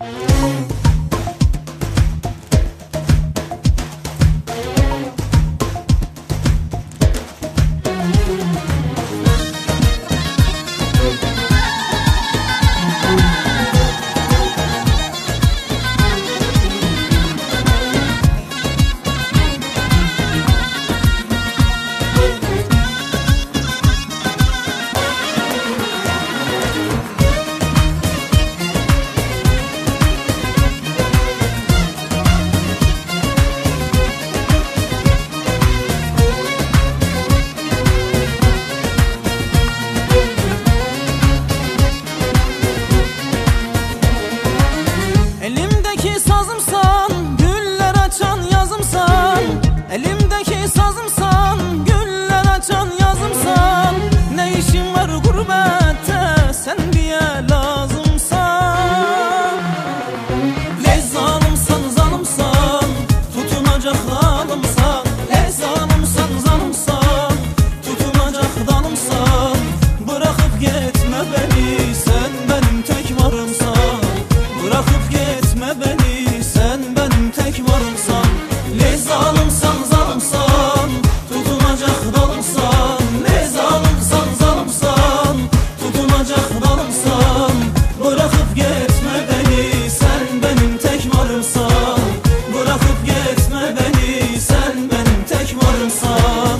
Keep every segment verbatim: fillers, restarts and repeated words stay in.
Elimdeki sazımsan, güller açan yazımsan. Elimdeki sazımsan, güller açan yazımsan. Ne işin var gurbette, sen diye lazımsan. Le zalimsan, zalimsan, tutunacak zalimsan. Le zalimsan, zalimsan, tutunacak dalımsan. Bırakıp gitme beni, sen benim tek varımsan. Bırakıp gitme beni, sen benim tek varımsan. Le zalimsan, zalimsan, tutunacak dalımsan. Le zalimsan, zalimsan, tutunacak dalımsan. Bırakıp gitme beni, sen benim tek varımsan. Bırakıp gitme beni, sen benim tek varımsan.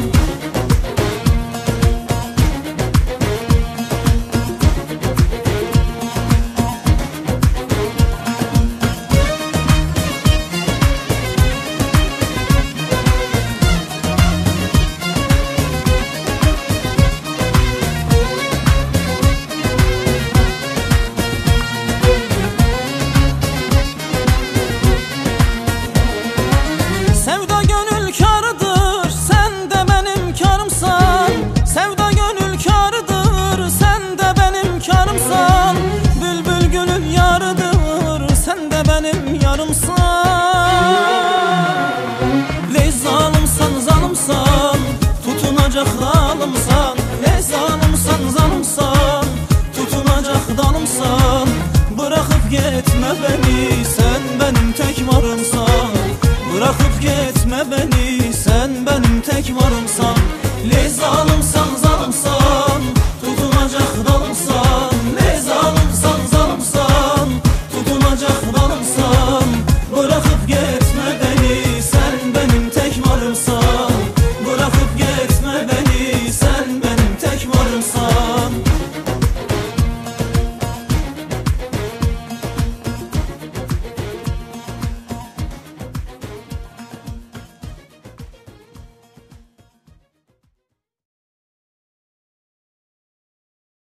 Sevda gönül kârıdır, sen de benim kârımsan. Sevda gönül kârıdır, sen de benim kârımsan. Bülbül gülün yarıdır, sen de benim yarımsan. Le zalimsan, zalimsan, tutunacak dalımsan. Le zalimsan, zalimsan, tutunacak dalımsan. Bırakıp gitme beni, sen benim tek varımsan. Bırakıp gitme beni, sen benim tek varımsan.